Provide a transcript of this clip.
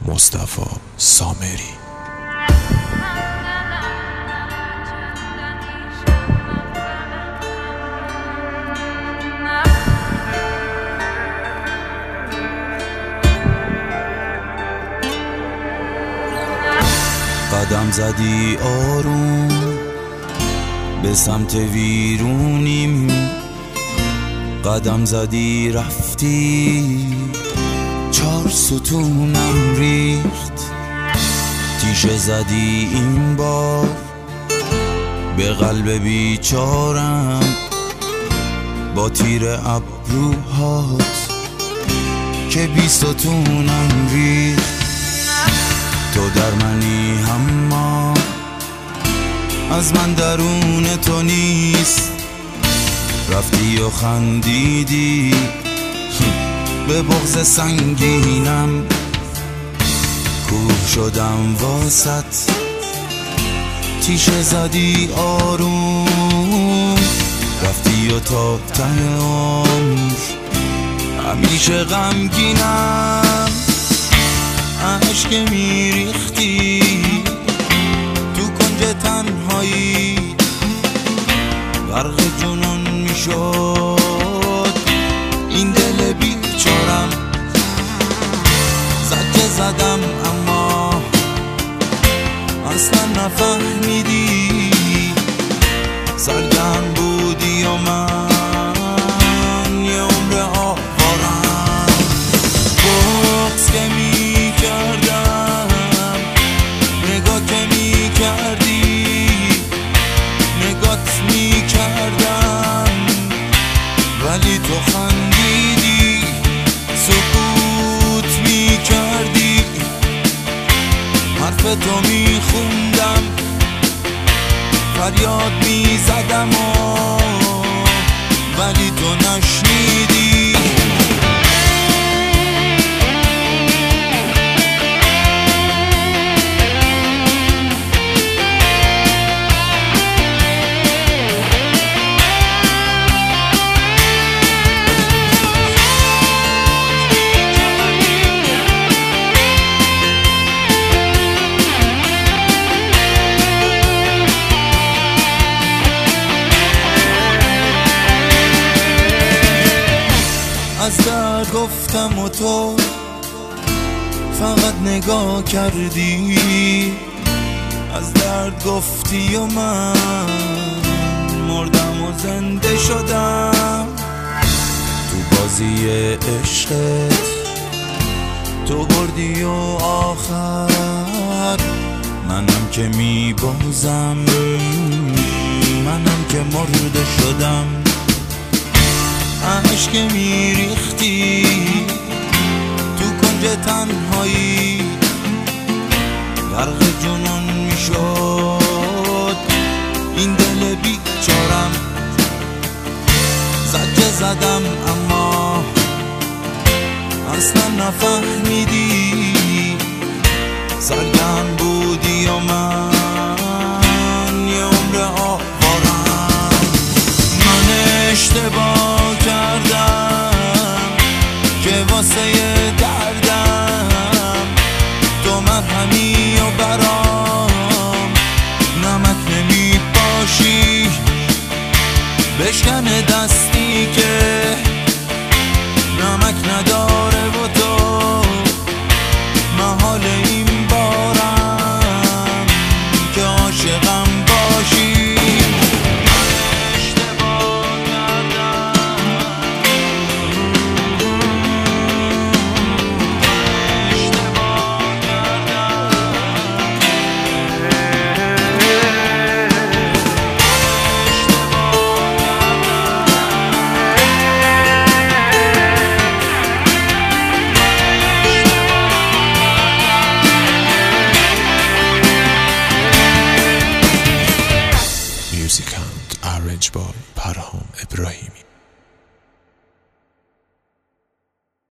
مصطفی سامری. قدم زدی آروم به سمت ویرونیم، قدم زدی رفتی 4 ستونم ریخت، تیشه زدی این بار به قلب بیچارم با تیر ابروهات که 20 ستونم ریخت. تو در منی اما از من درون تو نیست، رفتی و خندیدی به بغض سنگینم، کوه شدم واسط تیشه زدی آروم، رفتی و تا ته عمر همیشه غمگینم. عشق میریختی تو کنج تنهایی، غرق جنون میشد این دل بیچارم. زجه زدم اما اصلا نفهمیدی، سرگرم بودی و من یه عمر آوارم. بغض که میکردم، نگاه که میکردی، نگات میکردم ولی تو خندیدی، سکوت میکردی، حرف تو میخوندم، فریاد میزدم ولی تو نشنیدی. از درد گفتم و تو فقط نگاه کردی، از درد گفتی و من مردم و زنده شدم. تو بازی عشقت تو بردی و آخر منم که میبازم، منم که مرده شدم. عشق میریختی تو کنج تنهایی، غرق جنون میشد این دل بیچارم. زجه زدم اما اصلا نفهمیدی، سرگرم بودی و من یه عمر آوارم. من اشتباه کردم که واسه دردم تو مرهمی و برام نمک نمی باشی، بشکن دستی که نمک نداره و تو محال این بارم که عاشقم باشی. Music and arranged by Parham Ibrahimi.